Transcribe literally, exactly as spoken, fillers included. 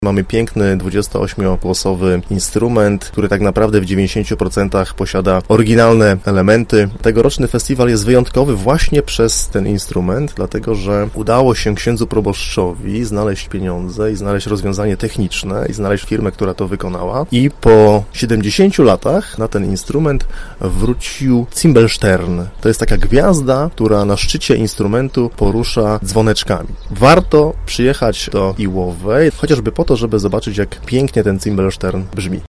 Mamy piękny dwudziestoośmiogłosowy instrument, który tak naprawdę w dziewięćdziesięciu procentach posiada oryginalne elementy. Tegoroczny festiwal jest wyjątkowy właśnie przez ten instrument, dlatego że udało się księdzu proboszczowi znaleźć pieniądze i znaleźć rozwiązanie techniczne i znaleźć firmę, która to wykonała. I po siedemdziesięciu latach na ten instrument wrócił Cymbelstern. To jest taka gwiazda, która na szczycie instrumentu porusza dzwoneczkami. Warto przyjechać do Iłowej, chociażby po to, żeby zobaczyć, jak pięknie ten Cymbelstern brzmi.